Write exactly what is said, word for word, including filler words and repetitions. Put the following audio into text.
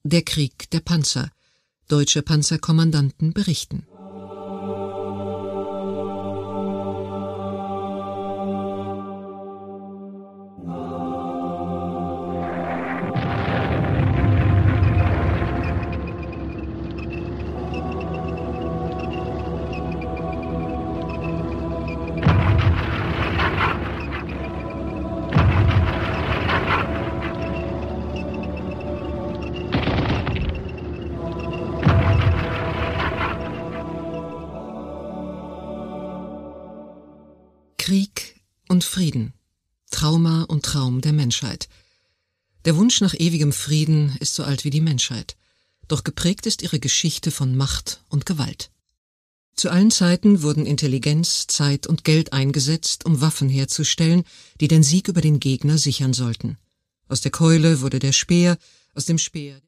Der Krieg der Panzer. Deutsche Panzerkommandanten berichten. Krieg und Frieden. Trauma und Traum der Menschheit. Der Wunsch nach ewigem Frieden ist so alt wie die Menschheit. Doch geprägt ist ihre Geschichte von Macht und Gewalt. Zu allen Zeiten wurden Intelligenz, Zeit und Geld eingesetzt, um Waffen herzustellen, die den Sieg über den Gegner sichern sollten. Aus der Keule wurde der Speer, aus dem Speer